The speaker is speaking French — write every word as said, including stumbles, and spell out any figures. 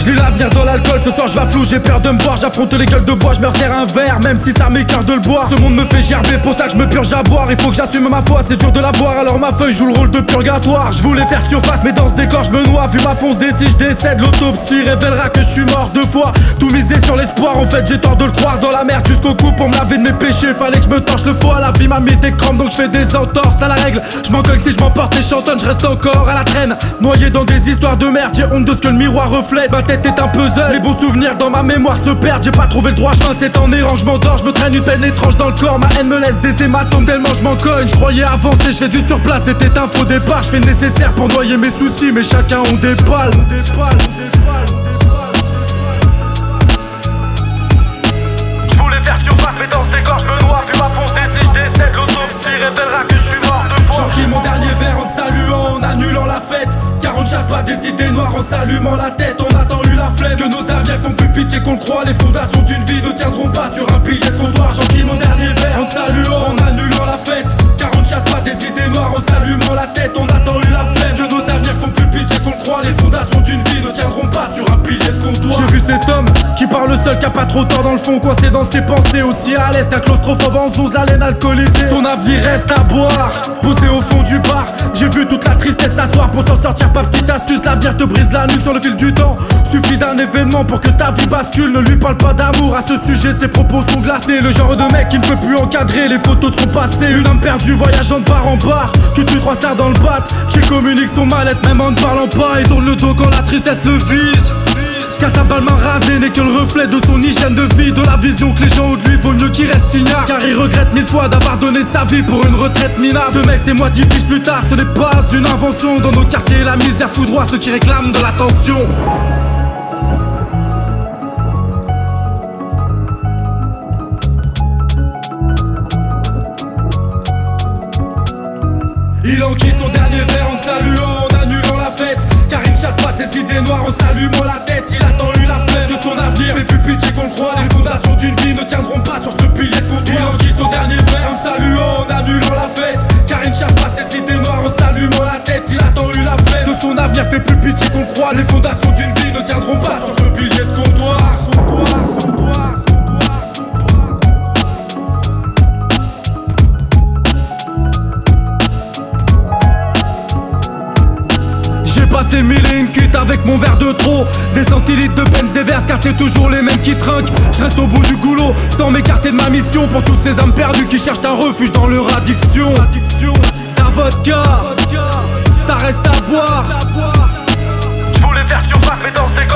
Je lis l'avenir dans l'alcool, ce soir je vais flou, j'ai peur de me voir. J'affronte les gueules de bois, je me resserre un verre, même si ça m'écarte de le boire. Ce monde me fait gerber, pour ça que je me purge à boire. Il faut que j'assume ma foi, c'est dur de la voir, alors ma feuille joue le rôle de purgatoire. Je voulais faire surface, mais dans ce décor je me noie. Vu ma fonce, si je décède, l'autopsie révélera que je suis mort deux fois. Tout misé sur l'espoir, en fait j'ai tort de le croire. Dans la merde jusqu'au cou pour me laver de mes péchés. Fallait que je me torche le foie, la vie m'a mis des crampes, donc je fais des entorses à la règle. Je m'en cogne si je m'emporte et chantonne, je reste encore à la traîne. Noyé dans des histoires de merde, j'ai honte de ce que le miroir reflète. Ma tête est un puzzle, les bons souvenirs dans ma mémoire se perdent. J'ai pas trouvé le droit chemin, c'est en errant que je m'endors. Je me traîne une peine étrange dans le corps, ma haine me laisse des hématomes tellement je m'en cogne. Je croyais avancer, je fais du surplace, c'était un faux départ. Je fais le nécessaire pour noyer mes soucis, mais chacun on des palmes. Je voulais faire surface, mais dans ce décor je me noie. Vu ma fonce, si je décède, l'autopsie révélera que je suis mort deux fois. J'enquille mon dernier verre en te saluant, en annulant la fête. Car on ne chasse pas des idées noires en s'allumant la tête. On a tant eu la flemme que nos arrières font plus pitié qu'on le croit. Les fondations d'une vie ne tiendront pas sur un pilier de comptoir. J'enquille mon dernier verre en te saluant, en annulant la fête. Car on ne chasse pas des idées noires en s'allumant la tête. On a tant eu la flemme que nos arrières font plus pitié qu'on le croit. Les fondations d'une vie ne tiendront pas sur un pilier de comptoir. J'ai vu cet homme qui parle seul, qui a pas trop tort dans le fond, coincé dans ses pensées. Aussi à l'est, un claustrophobe en zouze, la laine alcoolisée. Son avenir reste à boire, posé au fond du bar. J'ai vu toute la tristesse s'asseoir pour s'en sortir, pas petite astuce. L'avenir te brise la nuque sur le fil du temps. Suffit d'un événement pour que ta vie bascule. Ne lui parle pas d'amour à ce sujet, ses propos sont glacés. Le genre de mec qui ne peut plus encadrer les photos de son passé. Une âme perdue voyageant de bar en bar, que tu croises tard dans le bat, qui communique son mal-être même en ne parlant pas. Et tourne le dos quand la tristesse le vise. Car sa balle m'a rasé n'est que le reflet de son hygiène de vie. De la vision que les gens ont de lui, vaut mieux qu'il reste ignare. Car il regrette mille fois d'avoir donné sa vie pour une retraite minable. Ce mec c'est moi dix piges plus tard, ce n'est pas une invention. Dans nos quartiers la misère foudroie ceux qui réclament de l'attention. Il enquille son dernier verre en te saluant, en annulant la fête. Car il ne chasse pas ses idées noires en s'allumant la tête. Il a tant eu la flemme que son avenir fait plus pitié qu'on le croit. Les fondations d'une vie ne tiendront pas sur ce pilier de comptoir. Il enquille son dernier verre en te saluant, en annulant la fête. Car il ne chasse pas ses idées noires en s'allumant la tête. Il a tant eu la flemme que son avenir fait plus pitié qu'on le croit. Les fondations d'une vie ne tiendront pas sur ce pilier de comptoir. Passé mille et une cuites avec mon verre de trop. Des centilitres de Benz, des verses car c'est toujours les mêmes qui trinquent. Je reste au bout du goulot sans m'écarter de ma mission. Pour toutes ces âmes perdues qui cherchent un refuge dans leur addiction. Ta vodka, ça reste à boire. Je voulais faire surface mais dans ce décor